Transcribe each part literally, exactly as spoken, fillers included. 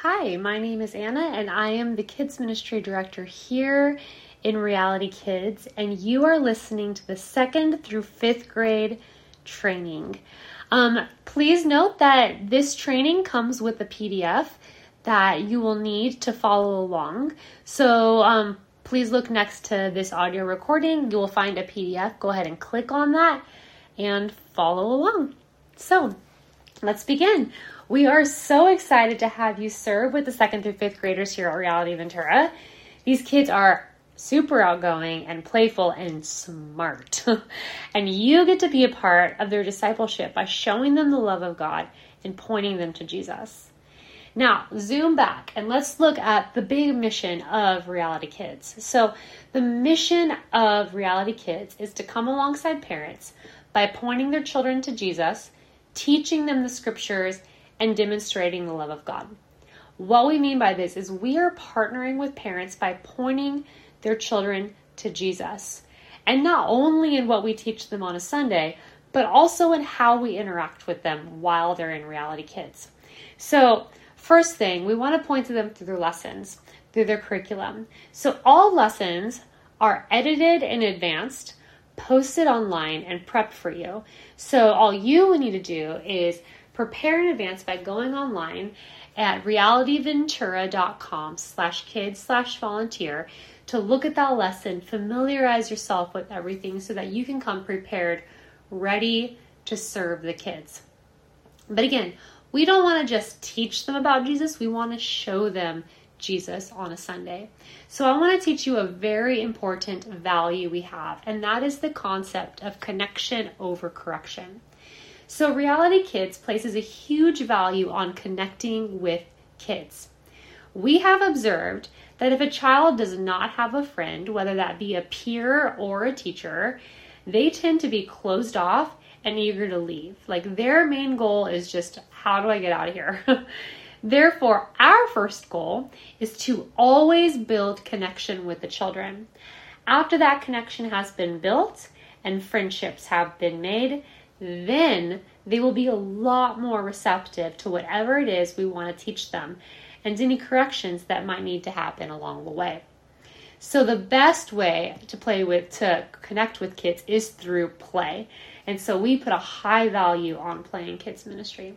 Hi, my name is Anna, and I am the Kids Ministry Director here in Reality Kids, and you are listening to the second through fifth grade training. Um, please note that this training comes with a P D F that you will need to follow along. So um, please look next to this audio recording. You will find a P D F. Go ahead and click on that and follow along. So let's begin. We are so excited to have you serve with the second through fifth graders here at Reality Ventura. These kids are super outgoing and playful and smart. And you get to be a part of their discipleship by showing them the love of God and pointing them to Jesus. Now, zoom back and let's look at the big mission of Reality Kids. So the mission of Reality Kids is to come alongside parents by pointing their children to Jesus, teaching them the scriptures, and demonstrating the love of God. What we mean by this is we are partnering with parents by pointing their children to Jesus. And not only in what we teach them on a Sunday, but also in how we interact with them while they're in Reality Kids. So first thing, we want to point to them through their lessons, through their curriculum. So all lessons are edited in advance, posted online, and prepped for you. So all you need to do is prepare in advance by going online at realityventura.com slash kids slash volunteer to look at that lesson, familiarize yourself with everything so that you can come prepared, ready to serve the kids. But again, we don't want to just teach them about Jesus. We want to show them Jesus on a Sunday. So I want to teach you a very important value we have, and that is the concept of connection over correction. So Reality Kids places a huge value on connecting with kids. We have observed that if a child does not have a friend, whether that be a peer or a teacher, they tend to be closed off and eager to leave. Like their main goal is just, how do I get out of here? Therefore, our first goal is to always build connection with the children. After that connection has been built and friendships have been made, then they will be a lot more receptive to whatever it is we want to teach them and any corrections that might need to happen along the way. So the best way to play with, to connect with kids is through play. And so we put a high value on play in kids ministry.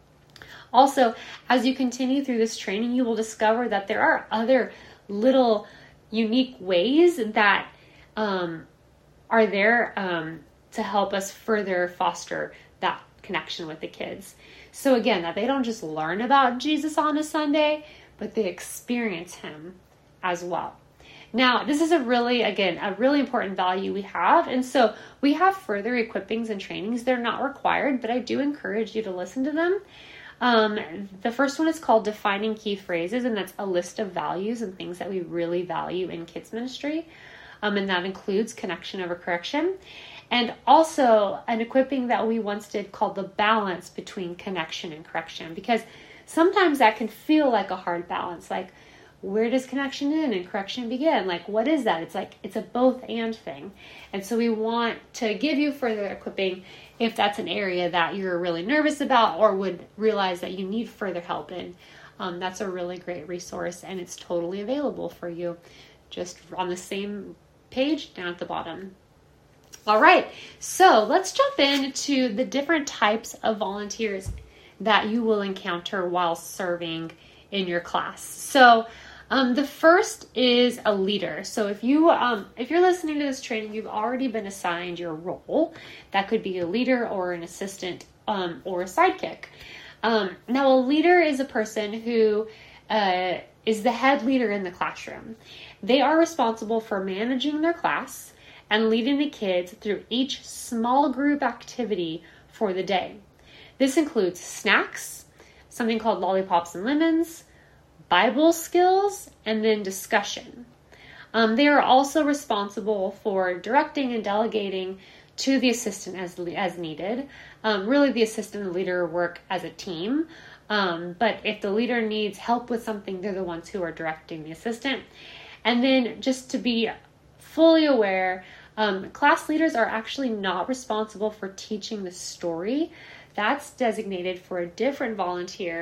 Also, as you continue through this training, you will discover that there are other little unique ways that um, are there um, to help us further foster that connection with the kids. So again, that they don't just learn about Jesus on a Sunday, but they experience him as well. Now, this is a really, again, a really important value we have. And so we have further equippings and trainings. They're not required, but I do encourage you to listen to them. Um, the first one is called Defining Key Phrases, and that's a list of values and things that we really value in kids ministry. Um, and that includes connection over correction. And also an equipping that we once did called the balance between connection and correction, because sometimes that can feel like a hard balance. Like, where does connection end and correction begin? Like, what is that? It's like, it's a both and thing. And so we want to give you further equipping if that's an area that you're really nervous about or would realize that you need further help in. Um, that's a really great resource, and it's totally available for you just on the same page down at the bottom. All right, so let's jump into the different types of volunteers that you will encounter while serving in your class. So um, the first is a leader. So if you um, if you're listening to this training, you've already been assigned your role. That could be a leader or an assistant um, or a sidekick. Um, now, a leader is a person who uh, is the head leader in the classroom. They are responsible for managing their class and leading the kids through each small group activity for the day. This includes snacks, something called lollipops and lemons, Bible skills, and then discussion. Um, they are also responsible for directing and delegating to the assistant as as needed. Um, really, the assistant and the leader work as a team. Um, but if the leader needs help with something, they're the ones who are directing the assistant. And then just to be fully aware, Um, class leaders are actually not responsible for teaching the story. That's designated for a different volunteer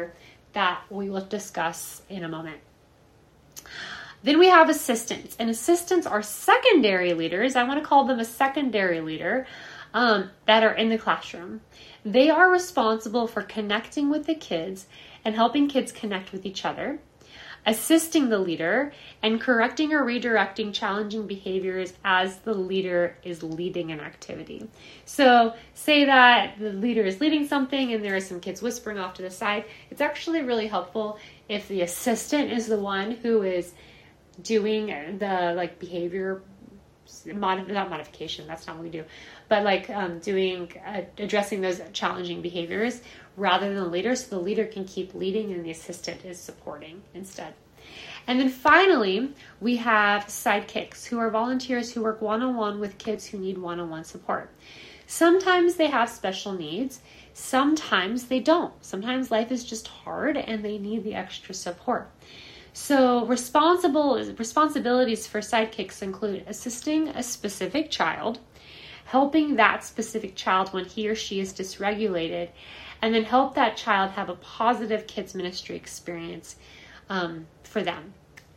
that we will discuss in a moment. Then we have assistants, and assistants are secondary leaders. I want to call them a secondary leader um, that are in the classroom. They are responsible for connecting with the kids and helping kids connect with each other, assisting the leader, and correcting or redirecting challenging behaviors as the leader is leading an activity. So say that the leader is leading something and there are some kids whispering off to the side. It's actually really helpful if the assistant is the one who is doing the like behavior mod- not modification, that's not what we do, but like um, doing uh, addressing those challenging behaviors rather than the leader, so the leader can keep leading and the assistant is supporting instead. And then finally, we have sidekicks, who are volunteers who work one-on-one with kids who need one-on-one support. Sometimes they have special needs, sometimes they don't. Sometimes life is just hard and they need the extra support. So responsible responsibilities for sidekicks include assisting a specific child, helping that specific child when he or she is dysregulated, and then help that child have a positive kids ministry experience um, for them.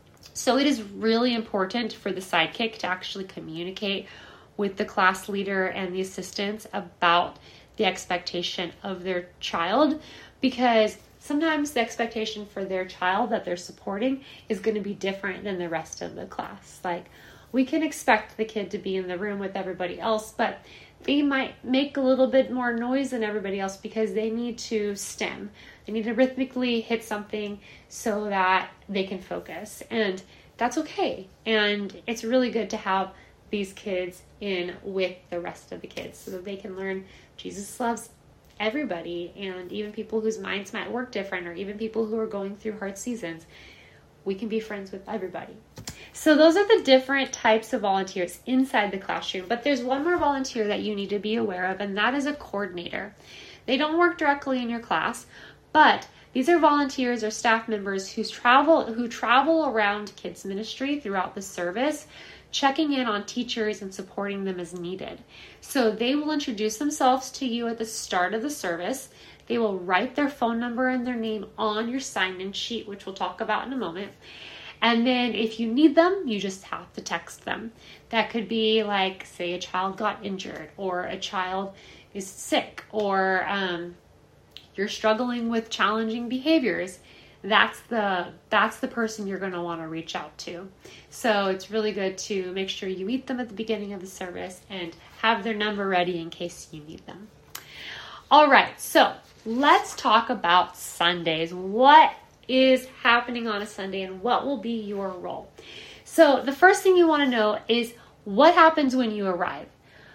So it is really important for the sidekick to actually communicate with the class leader and the assistants about the expectation of their child, because sometimes the expectation for their child that they're supporting is going to be different than the rest of the class. Like, we can expect the kid to be in the room with everybody else, but they might make a little bit more noise than everybody else because they need to stem. They need to rhythmically hit something so that they can focus. And that's okay. And it's really good to have these kids in with the rest of the kids so that they can learn Jesus loves everybody, and even people whose minds might work different, or even people who are going through hard seasons. We can be friends with everybody. So those are the different types of volunteers inside the classroom. But there's one more volunteer that you need to be aware of, and that is a coordinator. They don't work directly in your class, but these are volunteers or staff members who travel who travel around kids ministry throughout the service, checking in on teachers and supporting them as needed. So they will introduce themselves to you at the start of the service. They will write their phone number and their name on your sign-in sheet, which we'll talk about in a moment. And then if you need them, you just have to text them. That could be like, say a child got injured, or a child is sick, or um, you're struggling with challenging behaviors. That's the that's the person you're going to want to reach out to. So it's really good to make sure you meet them at the beginning of the service and have their number ready in case you need them. All right, so let's talk about Sundays. What is happening on a Sunday and what will be your role? So the first thing you want to know is what happens when you arrive.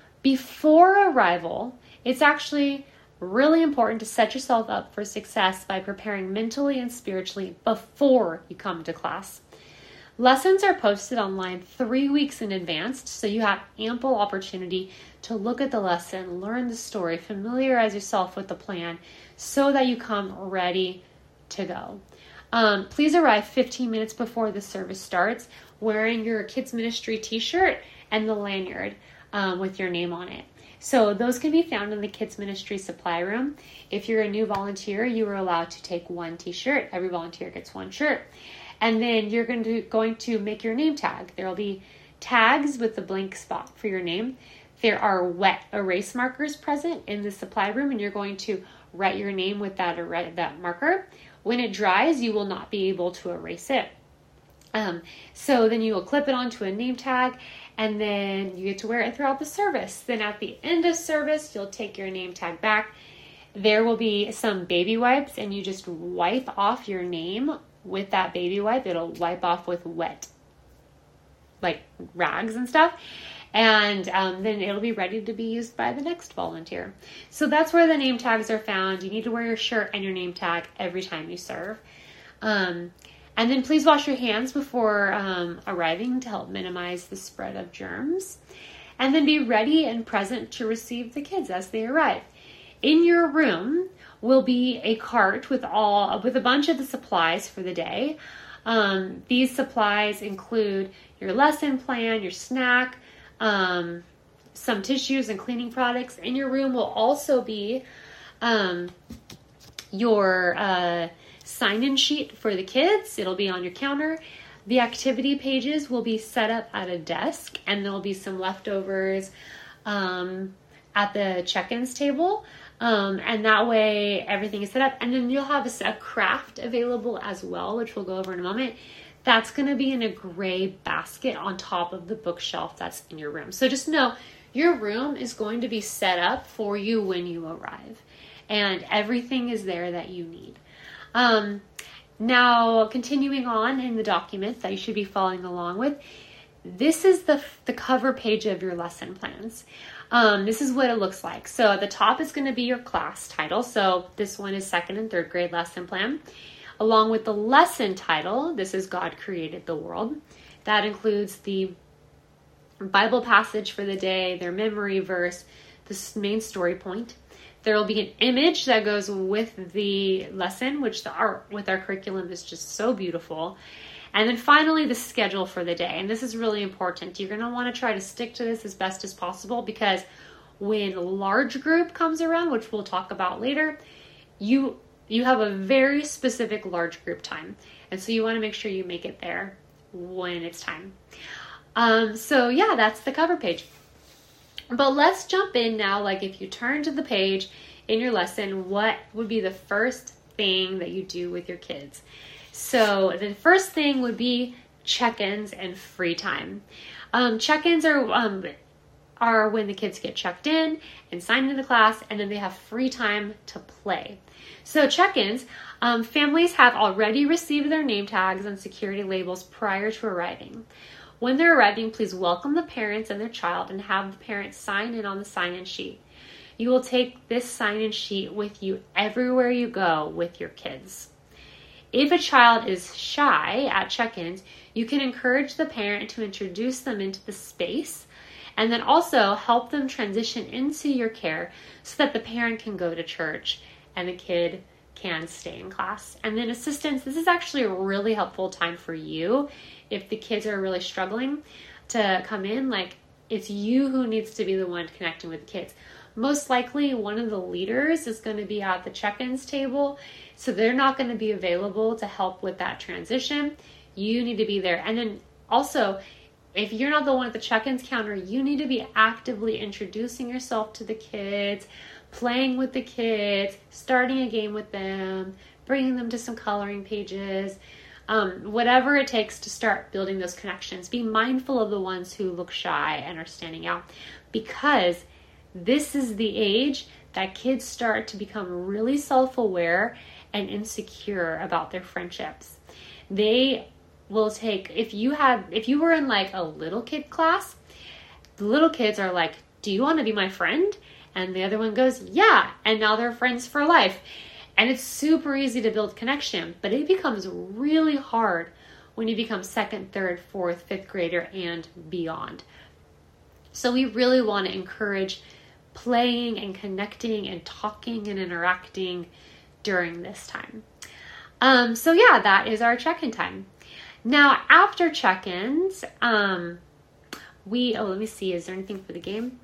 Before arrival, it's actually really important to set yourself up for success by preparing mentally and spiritually before you come to class. Lessons are posted online three weeks in advance, so you have ample opportunity to look at the lesson, learn the story, familiarize yourself with the plan so that you come ready to go. Um, please arrive fifteen minutes before the service starts wearing your kids ministry t-shirt and the lanyard um, with your name on it. So those can be found in the kids ministry supply room. If you're a new volunteer, you are allowed to take one t-shirt. Every volunteer gets one shirt. And then you're going to, going to make your name tag. There will be tags with the blank spot for your name. There are wet erase markers present in the supply room, and you're going to write your name with that, that marker. When it dries, you will not be able to erase it. Um, so then you will clip it onto a name tag, and then you get to wear it throughout the service. Then at the end of service, you'll take your name tag back. There will be some baby wipes, and you just wipe off your name with that baby wipe. It'll wipe off with wet, like rags and stuff. And um, then it'll be ready to be used by the next volunteer. So that's where the name tags are found. You need to wear your shirt and your name tag every time you serve. Um, and then please wash your hands before um, arriving to help minimize the spread of germs. And then be ready and present to receive the kids as they arrive. In your room will be a cart with all with a bunch of the supplies for the day. Um, these supplies include your lesson plan, your snack, um, some tissues and cleaning products. In your room will also be um, your uh, sign-in sheet for the kids. It'll be on your counter. The activity pages will be set up at a desk, and there'll be some leftovers um, at the check-ins table. Um, and that way everything is set up. And then you'll have a, a craft available as well, which we'll go over in a moment. That's going to be in a gray basket on top of the bookshelf that's in your room. So just know your room is going to be set up for you when you arrive. And everything is there that you need. Um, now, continuing on in the document that you should be following along with, this is the, the cover page of your lesson plans. Um, this is what it looks like. So at the top is going to be your class title. So this one is second and third grade lesson plan. Along with the lesson title, this is God Created the World. That includes the Bible passage for the day, their memory verse, the main story point. There will be an image that goes with the lesson, which the art with our curriculum is just so beautiful. And then finally, the schedule for the day. And this is really important. You're going to want to try to stick to this as best as possible, because when a large group comes around, which we'll talk about later, you you have a very specific large group time. And so you want to make sure you make it there when it's time. Um, so yeah, that's the cover page. But let's jump in now. Like if you turn to the page in your lesson, what would be the first thing that you do with your kids? So the first thing would be check-ins and free time. Um, check-ins are um, are when the kids get checked in and signed into the class, and then they have free time to play. So check-ins, um, families have already received their name tags and security labels prior to arriving. When they're arriving, please welcome the parents and their child and have the parents sign in on the sign-in sheet. You will take this sign-in sheet with you everywhere you go with your kids. If a child is shy at check-ins, you can encourage the parent to introduce them into the space and then also help them transition into your care so that the parent can go to church and the kid can stay in class. And then assistance, this is actually a really helpful time for you if the kids are really struggling to come in. Like, it's you who needs to be the one connecting with the kids. Most likely one of the leaders is going to be at the check-ins table, so they're not going to be available to help with that transition. You need to be there. And then also, if you're not the one at the check-ins counter, you need to be actively introducing yourself to the kids, playing with the kids, starting a game with them, bringing them to some coloring pages, um, whatever it takes to start building those connections. Be mindful of the ones who look shy and are standing out, because this is the age that kids start to become really self-aware and insecure about their friendships. They will take, if you had, if you were in like a little kid class, the little kids are like, do you want to be my friend? And the other one goes, yeah. And now they're friends for life. And it's super easy to build connection, but it becomes really hard when you become second, third, fourth, fifth grader and beyond. So we really want to encourage playing and connecting and talking and interacting during this time. Um, so yeah, that is our check-in time. Now, after check-ins, um, we, oh, let me see, is there anything for the game?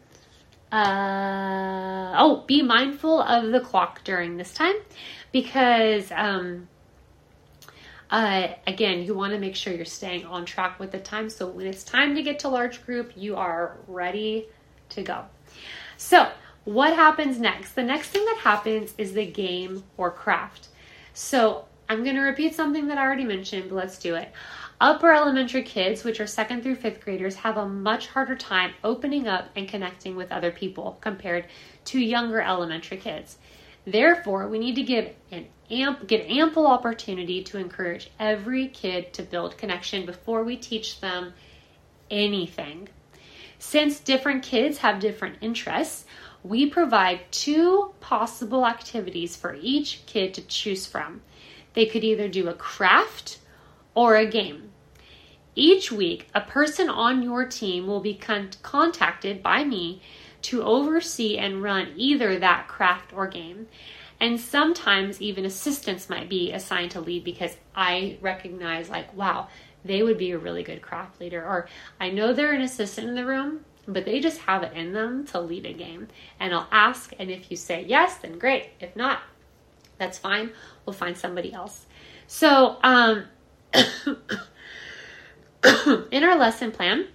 Uh, oh, be mindful of the clock during this time, because, um, uh, again, you want to make sure you're staying on track with the time. So when it's time to get to large group, you are ready to go. So what happens next? The next thing that happens is the game or craft. So I'm going to repeat something that I already mentioned, but let's do it. Upper elementary kids, which are second through fifth graders, have a much harder time opening up and connecting with other people compared to younger elementary kids. Therefore, we need to give an amp, give ample opportunity to encourage every kid to build connection before we teach them anything. Since different kids have different interests, we provide two possible activities for each kid to choose from. They could either do a craft or a game. Each week, a person on your team will be con- contacted by me to oversee and run either that craft or game. And sometimes even assistants might be assigned to lead, because I recognize, like, wow, they would be a really good craft leader. Or I know they're an assistant in the room, but they just have it in them to lead a game. And I'll ask, and if you say yes, then great. If not, that's fine. We'll find somebody else. So um, in our lesson plan,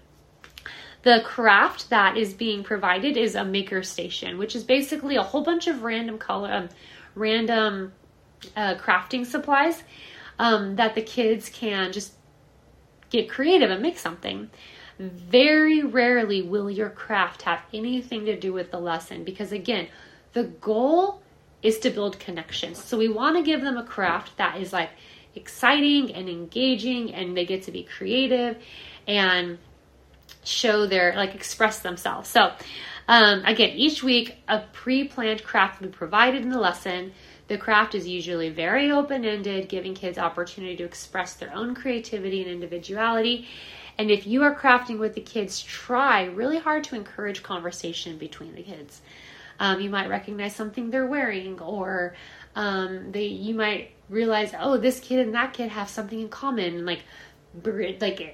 the craft that is being provided is a maker station, which is basically a whole bunch of random color, um, random uh, crafting supplies um, that the kids can just get creative and make something. Very rarely will your craft have anything to do with the lesson because, again, the goal is to build connections. So we want to give them a craft that is like exciting and engaging, and they get to be creative and show their, like, express themselves. So um, again, each week a pre-planned craft will be provided in the lesson. The craft is usually very open-ended, giving kids opportunity to express their own creativity and individuality. And if you are crafting with the kids, try really hard to encourage conversation between the kids. Um, you might recognize something they're wearing, or um, they you might realize, oh, this kid and that kid have something in common. Like, like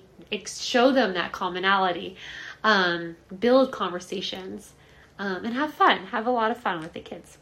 show them that commonality. Um, build conversations um, and have fun. Have a lot of fun with the kids.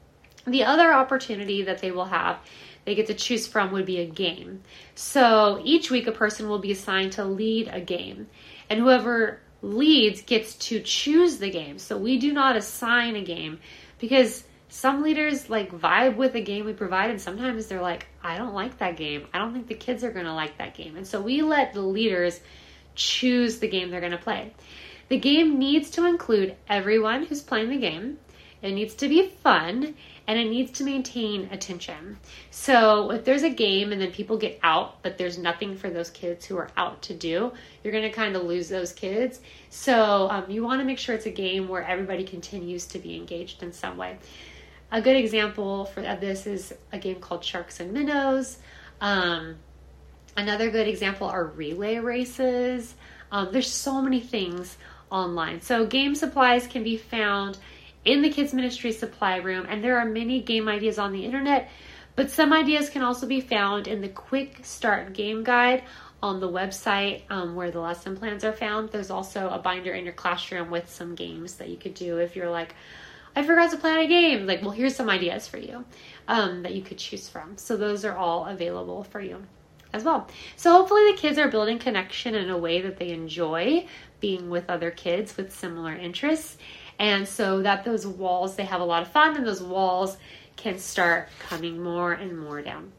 The other opportunity that they will have, they get to choose from, would be a game. So each week a person will be assigned to lead a game, and whoever leads gets to choose the game. So we do not assign a game because some leaders like vibe with the game we provide, and sometimes they're like, I don't like that game. I don't think the kids are going to like that game. And so we let the leaders choose the game they're going to play. The game needs to include everyone who's playing the game. It needs to be fun, and it needs to maintain attention. So if there's a game and then people get out, but there's nothing for those kids who are out to do, you're going to kind of lose those kids. So um, you want to make sure it's a game where everybody continues to be engaged in some way. A good example for this is a game called Sharks and Minnows. Um, another good example are relay races. Um, there's so many things online. So game supplies can be found in the Kids Ministry Supply Room, and there are many game ideas on the internet, but some ideas can also be found in the Quick Start Game Guide on the website um, where the lesson plans are found. There's also a binder in your classroom with some games that you could do if you're like, I forgot to plan a game. Like, well, here's some ideas for you um, that you could choose from. So those are all available for you as well. So hopefully the kids are building connection in a way that they enjoy being with other kids with similar interests. And so that those walls, they have a lot of fun, and those walls can start coming more and more down.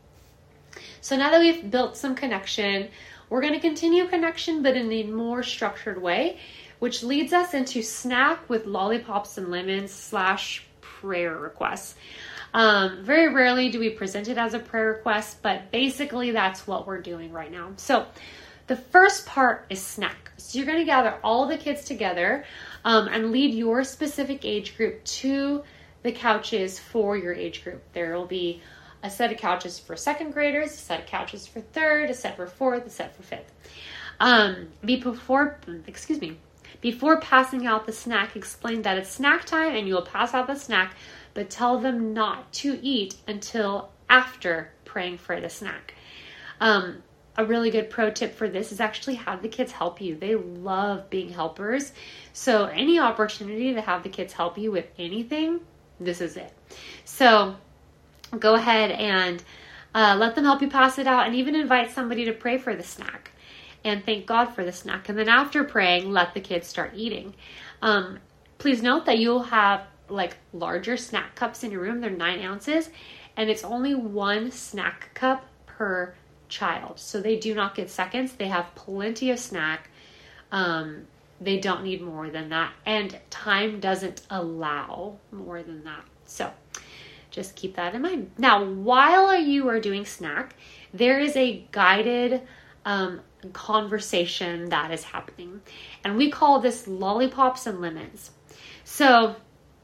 So now that we've built some connection, we're going to continue connection, but in a more structured way, which leads us into snack with lollipops and lemons slash prayer requests. Um, very rarely do we present it as a prayer request, but basically that's what we're doing right now. So the first part is snack. So you're going to gather all the kids together um, and lead your specific age group to the couches for your age group. There will be a set of couches for second graders, a set of couches for third, a set for fourth, a set for fifth. Um, before, excuse me, before passing out the snack, explain that it's snack time and you will pass out the snack, but tell them not to eat until after praying for the snack. Um, A really good pro tip for this is actually have the kids help you. They love being helpers. So any opportunity to have the kids help you with anything, this is it. So go ahead and uh, let them help you pass it out, and even invite somebody to pray for the snack and thank God for the snack. And then after praying, let the kids start eating. Um, please note that you'll have like larger snack cups in your room. They're nine ounces, and it's only one snack cup per child. So they do not get seconds. They have plenty of snack. Um, they don't need more than that. And time doesn't allow more than that. So just keep that in mind. Now, while you are doing snack, there is a guided um, conversation that is happening. And we call this lollipops and lemons. So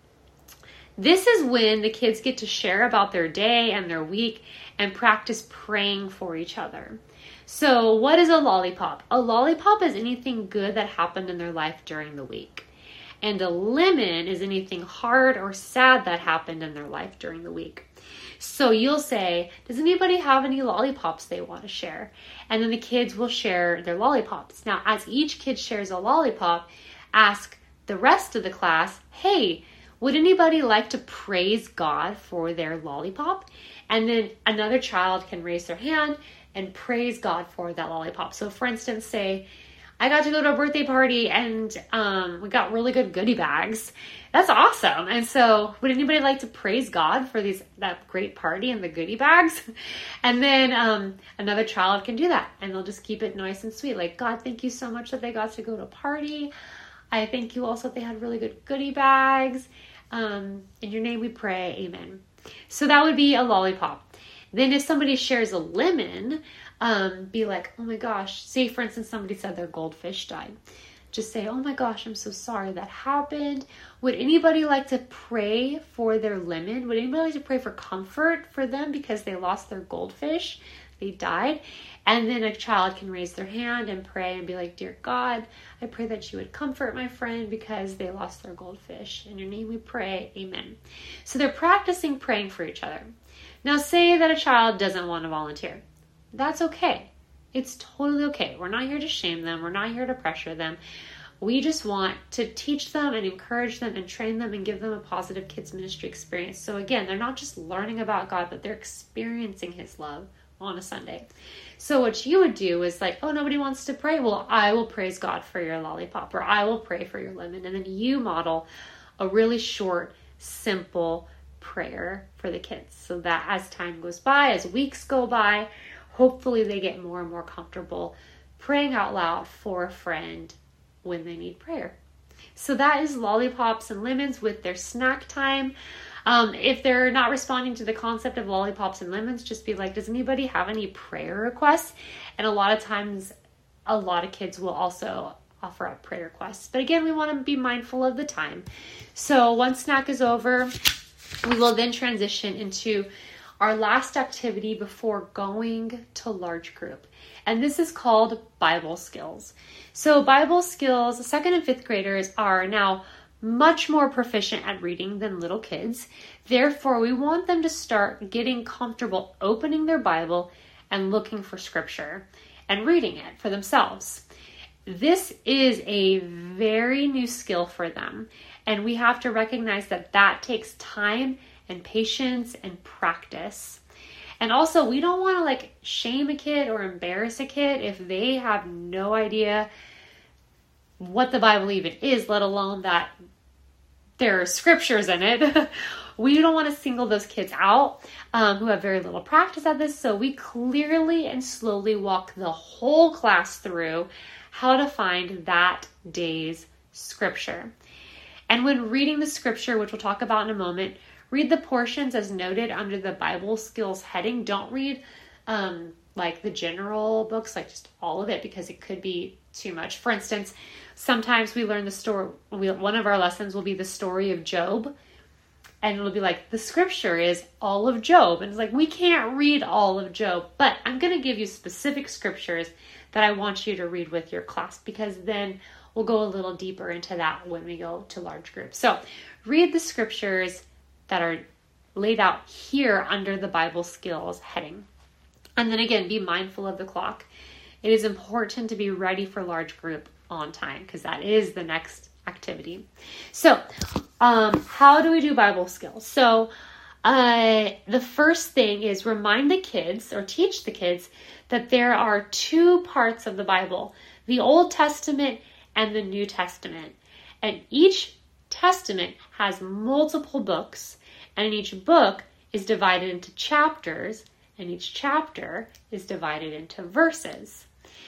this is when the kids get to share about their day and their week and practice praying for each other. So what is a lollipop? A lollipop is anything good that happened in their life during the week. And a lemon is anything hard or sad that happened in their life during the week. So you'll say, does anybody have any lollipops they want to share? And then the kids will share their lollipops. Now, as each kid shares a lollipop, ask the rest of the class, hey, would anybody like to praise God for their lollipop? And then another child can raise their hand and praise God for that lollipop. So for instance, say, I got to go to a birthday party and um, we got really good goodie bags. That's awesome. And so would anybody like to praise God for these that great party and the goodie bags? And then um, another child can do that, and they'll just keep it nice and sweet. Like, God, thank you so much that they got to go to a party. I thank you also that they had really good goodie bags. Um, in your name we pray, amen. So that would be a lollipop. Then if somebody shares a lemon, um, be like, oh my gosh, say for instance, somebody said their goldfish died. Just say, oh my gosh, I'm so sorry that happened. Would anybody like to pray for their lemon? Would anybody like to pray for comfort for them because they lost their goldfish? They died. And then a child can raise their hand and pray and be like, dear God, I pray that you would comfort my friend because they lost their goldfish. In your name we pray, amen. So they're practicing praying for each other. Now say that a child doesn't want to volunteer. That's okay. It's totally okay. We're not here to shame them. We're not here to pressure them. We just want to teach them and encourage them and train them and give them a positive kids ministry experience. So again, they're not just learning about God, but they're experiencing his love on a Sunday. So what you would do is like, oh, nobody wants to pray. Well, I will praise God for your lollipop, or I will pray for your lemon. And then you model a really short, simple prayer for the kids. So that as time goes by, as weeks go by, hopefully they get more and more comfortable praying out loud for a friend when they need prayer. So that is lollipops and lemons with their snack time. Um, if they're not responding to the concept of lollipops and lemons, just be like, does anybody have any prayer requests? And a lot of times, a lot of kids will also offer up prayer requests. But again, we want to be mindful of the time. So once snack is over, we will then transition into our last activity before going to large group. And this is called Bible skills. So Bible skills, second and fifth graders are now much more proficient at reading than little kids. Therefore, we want them to start getting comfortable opening their Bible and looking for scripture and reading it for themselves. This is a very new skill for them. And we have to recognize that that takes time and patience and practice. And also, we don't want to like shame a kid or embarrass a kid if they have no idea what the Bible even is, let alone that there are scriptures in it. We don't want to single those kids out um, who have very little practice at this. So we clearly and slowly walk the whole class through how to find that day's scripture. And when reading the scripture, which we'll talk about in a moment, read the portions as noted under the Bible skills heading. Don't read um, like the general books, like just all of it, because it could be too much. For instance, sometimes we learn the story, we, one of our lessons will be the story of Job. And it'll be like, the scripture is all of Job. And it's like, we can't read all of Job, but I'm going to give you specific scriptures that I want you to read with your class, because then we'll go a little deeper into that when we go to large groups. So read the scriptures that are laid out here under the Bible skills heading. And then again, be mindful of the clock. It is important to be ready for large group on time, because that is the next activity. So um, how do we do Bible skills? So uh, the first thing is remind the kids or teach the kids that there are two parts of the Bible, the Old Testament and the New Testament. And each testament has multiple books, and each book is divided into chapters, and each chapter is divided into verses.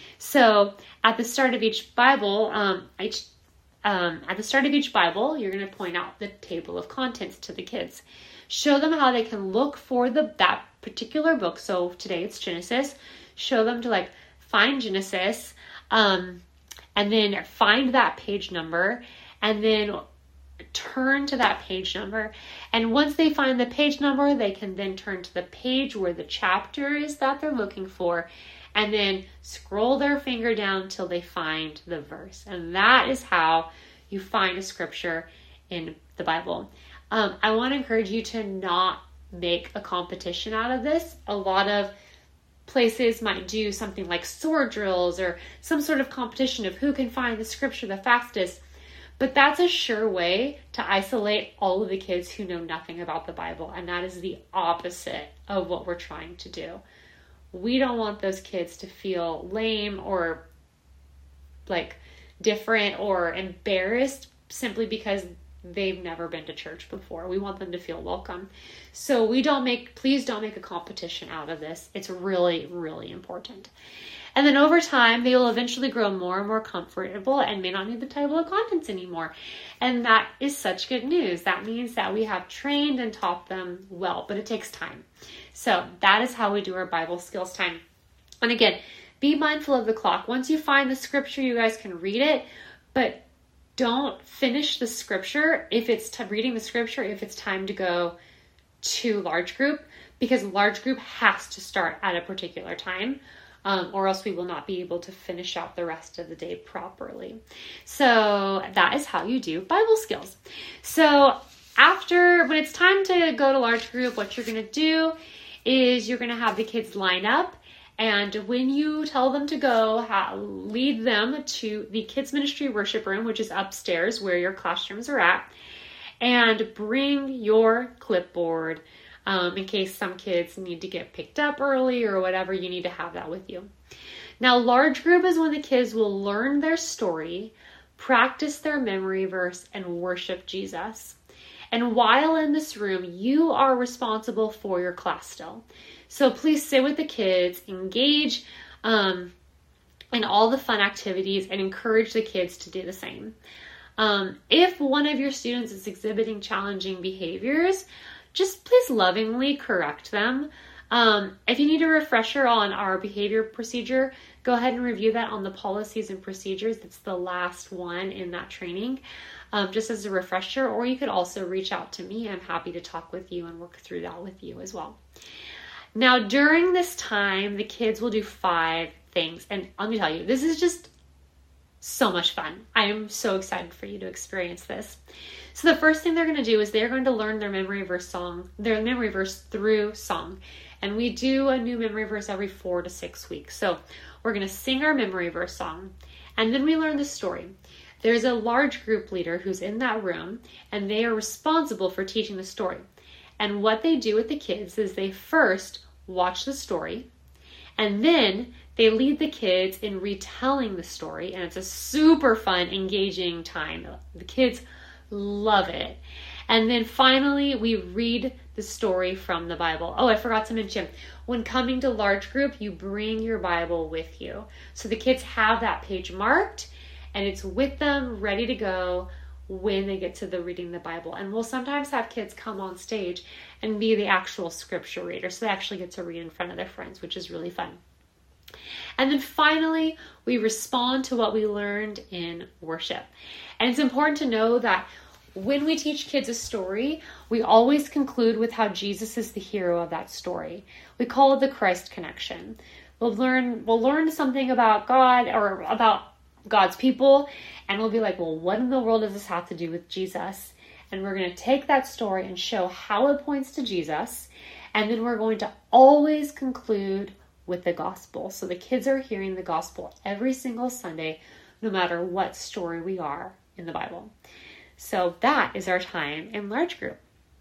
So at the start of each Bible, um, each, um, at the start of each Bible, you're going to point out the table of contents to the kids. Show them how they can look for the that particular book. So today it's Genesis. Show them to like find Genesis, um, and then find that page number, and then turn to that page number. And once they find the page number, they can then turn to the page where the chapter is that they're looking for, and then scroll their finger down till they find the verse. And that is how you find a scripture in the Bible. Um, I want to encourage you to not make a competition out of this. A lot of places might do something like sword drills or some sort of competition of who can find the scripture the fastest. But that's a sure way to isolate all of the kids who know nothing about the Bible. And that is the opposite of what we're trying to do. We don't want those kids to feel lame or like different or embarrassed simply because they've never been to church before. We want them to feel welcome. So we don't make, please don't make a competition out of this. It's really, really important. And then over time, they will eventually grow more and more comfortable and may not need the table of contents anymore. And that is such good news. That means that we have trained and taught them well, but it takes time. So that is how we do our Bible skills time. And again, be mindful of the clock. Once you find the scripture, you guys can read it, but don't finish the scripture if it's t- reading the scripture, if it's time to go to large group, because large group has to start at a particular time. Um, or else we will not be able to finish out the rest of the day properly. So that is how you do Bible skills. So after, when it's time to go to large group, what you're going to do is you're going to have the kids line up. And when you tell them to go, ha- lead them to the kids ministry worship room, which is upstairs where your classrooms are at, and bring your clipboard. Um, in case some kids need to get picked up early or whatever, you need to have that with you. Now, large group is when the kids will learn their story, practice their memory verse, and worship Jesus. And while in this room, you are responsible for your class still. So please sit with the kids, engage um, in all the fun activities, and encourage the kids to do the same. Um, if one of your students is exhibiting challenging behaviors, just please lovingly correct them. Um, if you need a refresher on our behavior procedure, go ahead and review that on the policies and procedures. It's the last one in that training, um, just as a refresher, or you could also reach out to me. I'm happy to talk with you and work through that with you as well. Now, during this time, the kids will do five things. And let me tell you, this is just so much fun. I am so excited for you to experience this. So the first thing they're going to do is they're going to learn their memory verse song, their memory verse through song. And we do a new memory verse every four to six weeks. So we're going to sing our memory verse song, and then we learn the story. There's a large group leader who's in that room, and they are responsible for teaching the story. And what they do with the kids is they first watch the story, and then they lead the kids in retelling the story. And it's a super fun, engaging time. The kids love it. And then finally, we read the story from the Bible. Oh, I forgot to mention, when coming to large group, you bring your Bible with you. So the kids have that page marked, and it's with them, ready to go when they get to the reading the Bible. And we'll sometimes have kids come on stage and be the actual scripture reader. So they actually get to read in front of their friends, which is really fun. And then finally, we respond to what we learned in worship. And it's important to know that when we teach kids a story, we always conclude with how Jesus is the hero of that story. We call it the Christ connection. We'll learn, we'll learn something about God or about God's people, and we'll be like, well, what in the world does this have to do with Jesus? And we're going to take that story and show how it points to Jesus. And then we're going to always conclude with the gospel. So the kids are hearing the gospel every single Sunday, no matter what story we are in the Bible. So that is our time in large group.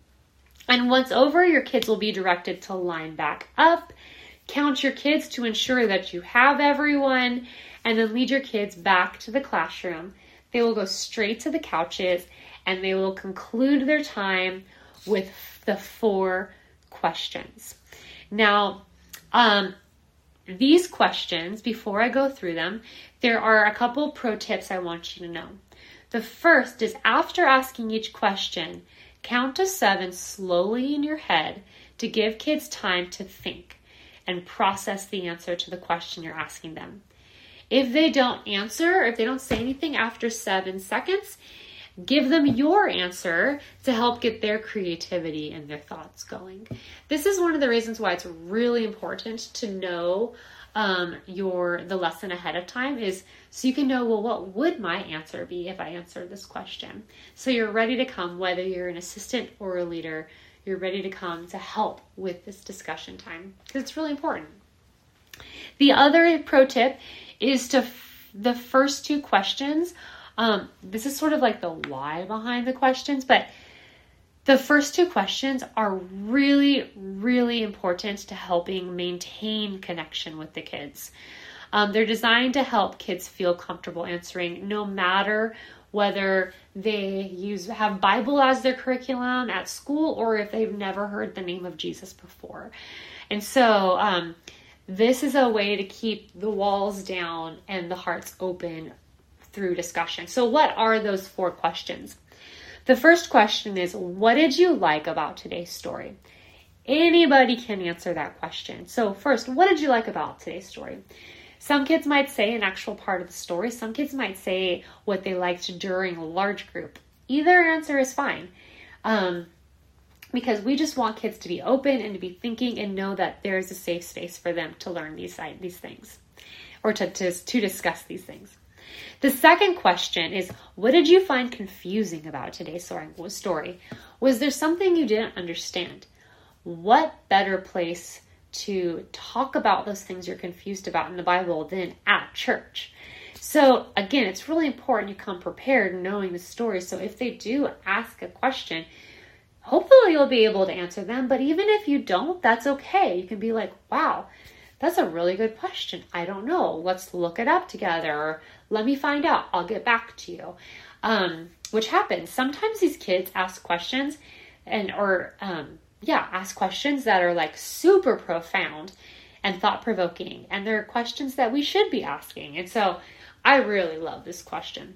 And once over, your kids will be directed to line back up, count your kids to ensure that you have everyone, and then lead your kids back to the classroom. They will go straight to the couches, and they will conclude their time with the four questions. Now, um, these questions, before I go through them, there are a couple pro tips I want you to know. The first is, after asking each question, count to seven slowly in your head to give kids time to think and process the answer to the question you're asking them. If they don't answer, or if they don't say anything after seven seconds, give them your answer to help get their creativity and their thoughts going. This is one of the reasons why it's really important to know um, your the lesson ahead of time, is so you can know, well, what would my answer be if I answered this question? So you're ready to come, whether you're an assistant or a leader, you're ready to come to help with this discussion time, because it's really important. The other pro tip is to f- the first two questions, Um, this is sort of like the why behind the questions, but the first two questions are really, really important to helping maintain connection with the kids. Um, they're designed to help kids feel comfortable answering, no matter whether they use have Bible as their curriculum at school or if they've never heard the name of Jesus before. And so um, this is a way to keep the walls down and the hearts open through discussion. So what are those four questions? The first question is, what did you like about today's story? Anybody can answer that question. So first, what did you like about today's story? Some kids might say an actual part of the story. Some kids might say what they liked during a large group. Either answer is fine. Um, because we just want kids to be open and to be thinking and know that there is a safe space for them to learn these, these things or to, to, to discuss these things. The second question is, what did you find confusing about today's story? Was there something you didn't understand? What better place to talk about those things you're confused about in the Bible than at church? So again, it's really important you come prepared knowing the story. So if they do ask a question, hopefully you'll be able to answer them. But even if you don't, that's okay. You can be like, wow, that's a really good question. I don't know. Let's look it up together. Or let me find out. I'll get back to you. Um, which happens. Sometimes these kids ask questions and or um, yeah, ask questions that are like super profound and thought-provoking. And they're questions that we should be asking. And so I really love this question.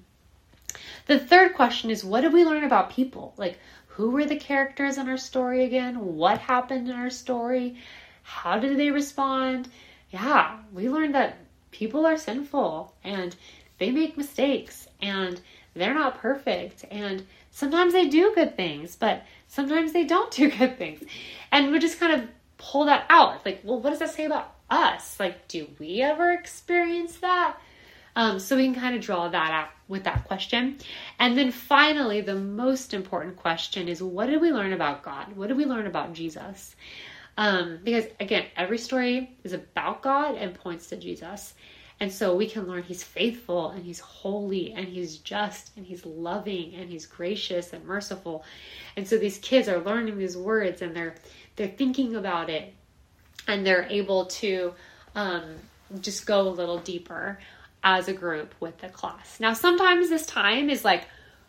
The third question is, what did we learn about people? Like, who were the characters in our story again? What happened in our story? How did they respond? Yeah, we learned that people are sinful and they make mistakes and they're not perfect. And sometimes they do good things, but sometimes they don't do good things. And we just kind of pull that out. Like, well, what does that say about us? Like, do we ever experience that? Um, so we can kind of draw that out with that question. And then finally, the most important question is, what did we learn about God? What did we learn about Jesus? Um, because again, every story is about God and points to Jesus. And so we can learn he's faithful and he's holy and he's just and he's loving and he's gracious and merciful. And so these kids are learning these words and they're, they're thinking about it and they're able to, um, just go a little deeper as a group with the class. Now, sometimes this time is like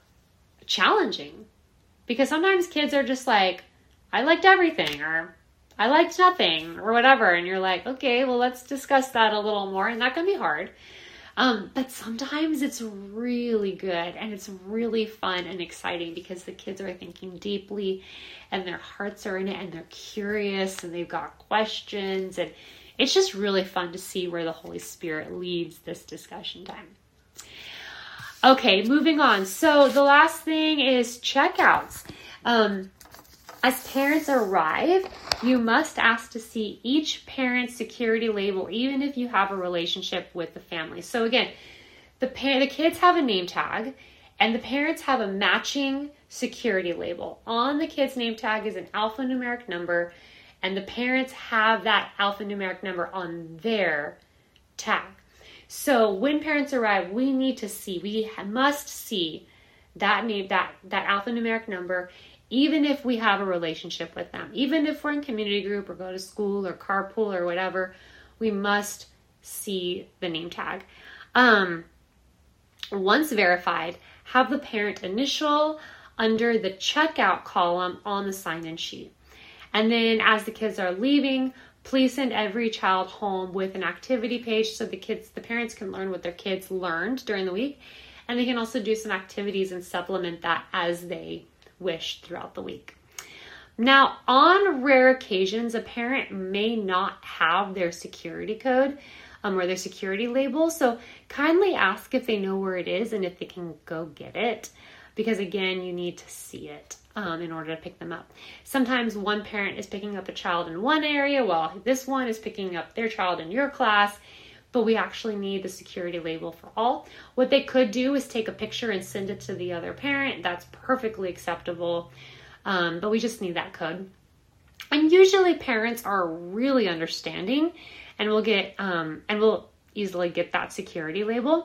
challenging because sometimes kids are just like, I liked everything, or I liked nothing, or whatever. And you're like, okay, well, let's discuss that a little more. And that can be hard. Um, but sometimes it's really good and it's really fun and exciting because the kids are thinking deeply and their hearts are in it and they're curious and they've got questions. And it's just really fun to see where the Holy Spirit leads this discussion time. Okay, moving on. So the last thing is checkouts. Um, As parents arrive, you must ask to see each parent's security label, even if you have a relationship with the family. So again, the pa- the kids have a name tag, and the parents have a matching security label. On the kid's name tag is an alphanumeric number, and the parents have that alphanumeric number on their tag. So when parents arrive, we need to see, we must see that name, that, that alphanumeric number, even if we have a relationship with them, even if we're in community group or go to school or carpool or whatever, we must see the name tag. Um, once verified, have the parent initial under the checkout column on the sign-in sheet. And then as the kids are leaving, please send every child home with an activity page so the kids, the parents can learn what their kids learned during the week. And they can also do some activities and supplement that as they wish throughout the week. Now, on rare occasions, a parent may not have their security code um, or their security label. So kindly ask if they know where it is and if they can go get it. Because again, you need to see it um, in order to pick them up. Sometimes one parent is picking up a child in one area while this one is picking up their child in your class. But we actually need the security label for all. What they could do is take a picture and send it to the other parent. That's perfectly acceptable. Um, but we just need that code. And usually parents are really understanding and we'll get um, and we'll easily get that security label.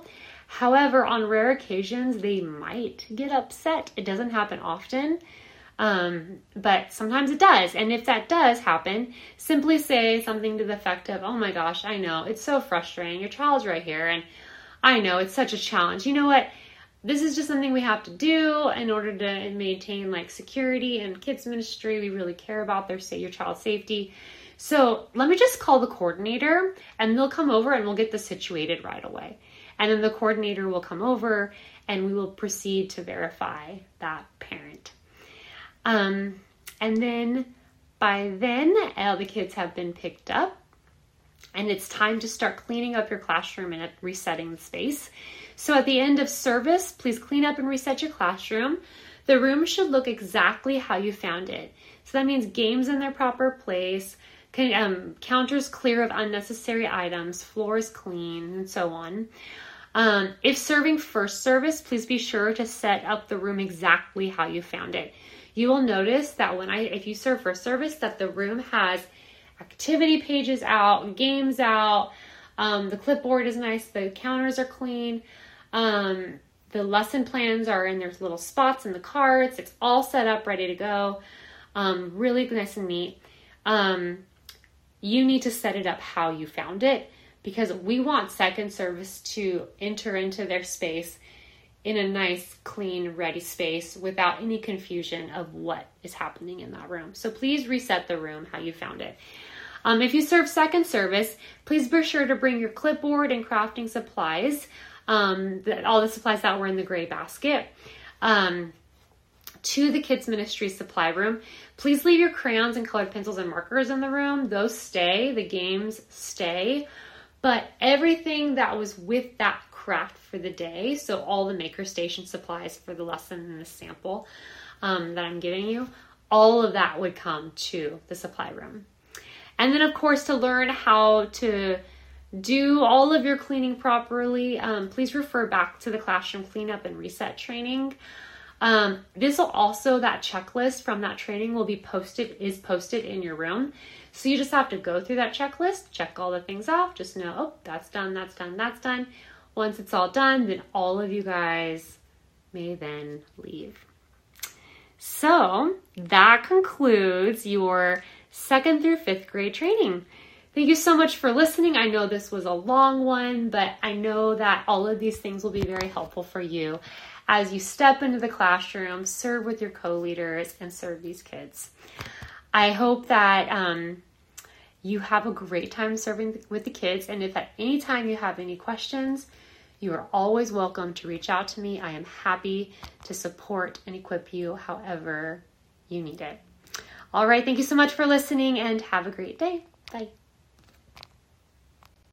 However, on rare occasions, they might get upset. It doesn't happen often, um, but sometimes it does. And if that does happen, simply say something to the effect of, oh my gosh, I know, it's so frustrating. Your child's right here, and I know it's such a challenge. You know what? This is just something we have to do in order to maintain like security and kids ministry. We really care about their say your child's safety. So let me just call the coordinator and they'll come over and we'll get this situated right away. And then the coordinator will come over and we will proceed to verify that parent. Um, and then by then, all the kids have been picked up and it's time to start cleaning up your classroom and resetting the space. So at the end of service, please clean up and reset your classroom. The room should look exactly how you found it. So that means games in their proper place, um, counters clear of unnecessary items, floors clean, and so on. Um, if serving first service, please be sure to set up the room exactly how you found it. You will notice that when I, if you serve first service, that the room has activity pages out, games out, um, the clipboard is nice, the counters are clean. Um, the lesson plans are in their little spots in the cards. It's all set up, ready to go. Um, really nice and neat. Um, you need to set it up how you found it because we want second service to enter into their space in a nice, clean, ready space without any confusion of what is happening in that room. So please reset the room how you found it. Um, if you serve second service, please be sure to bring your clipboard and crafting supplies. Um, the, all the supplies that were in the gray basket, um, to the kids ministry supply room. Please leave your crayons and colored pencils and markers in the room. Those stay, the games stay, but everything that was with that craft for the day, so all the maker station supplies for the lesson and the sample um, that I'm giving you, all of that would come to the supply room. And then of course, to learn how to do all of your cleaning properly, um, please refer back to the classroom cleanup and reset training. Um, this will also, that checklist from that training will be posted, is posted in your room. So you just have to go through that checklist, check all the things off, just know, oh, that's done, that's done, that's done. Once it's all done, then all of you guys may then leave. So that concludes your second through fifth grade training. Thank you so much for listening. I know this was a long one, but I know that all of these things will be very helpful for you as you step into the classroom, serve with your co-leaders, and serve these kids. I hope that um, you have a great time serving with the kids, and if at any time you have any questions, you are always welcome to reach out to me. I am happy to support and equip you however you need it. All right, thank you so much for listening, and have a great day. Bye.